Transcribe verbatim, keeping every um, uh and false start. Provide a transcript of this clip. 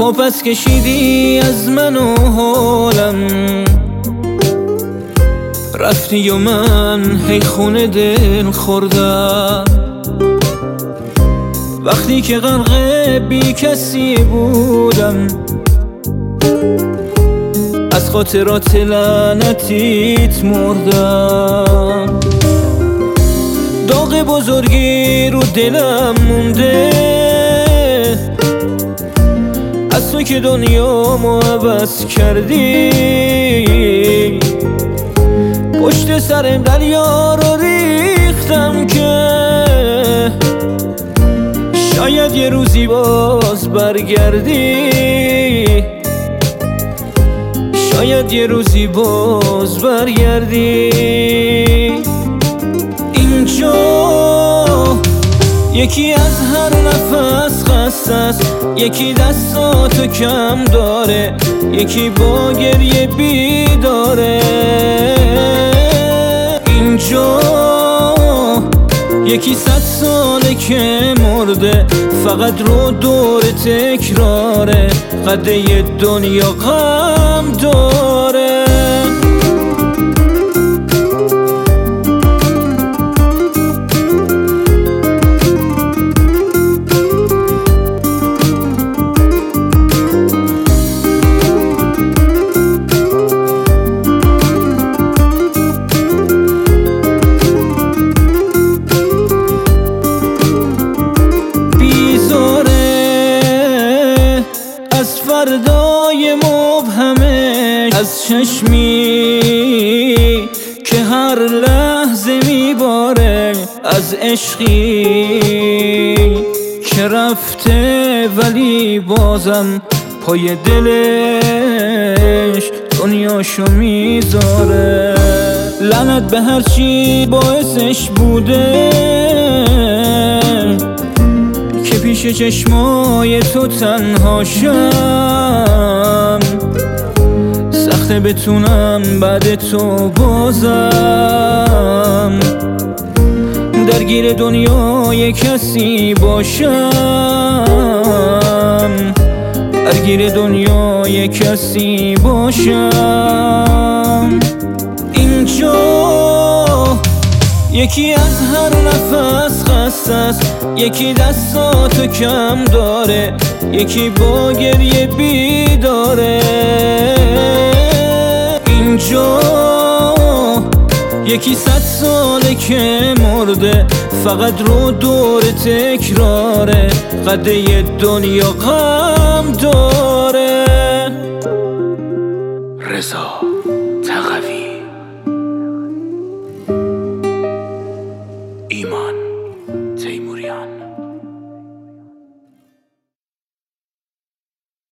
و پس کشیدی از من و حالم، رفتی و من هی خونه دل خوردم. وقتی که غرق بی کسی بودم، از خاطرات لعنتیت مردم. داغ بزرگی رو دلم مونده، از تو که دنیامو عوض کردی. پشت سرم دریا رو ریختم که شاید یه روزی باز برگردی، شاید یه روزی باز برگردی. اینجا یکی از هر نفس خسته است، یکی دستاتو کم داره، یکی با گریه بیداره. اینجا یکی صد ساله که مرده، فقط رو دور تکراره، قده ی دنیا غم داره. فردای مبهمه از چشمی که هر لحظه میباره، از عشقی که رفته ولی بازم پای دلش دنیاشو میذاره. لعنت به هرچی باعثش بوده که پیش چشمای تو تنها شم. سخته بتونم بعد تو بازم درگیر دنیای کسی باشم، درگیر دنیای کسی باشم. اینجا یکی از هر نفس خسته است، یکی دستاتو کم داره، یکی با گریه بیداره. اینجا یکی صد ساله که مرده، فقط رو دور تکراره، قده ی دنیا غم داره.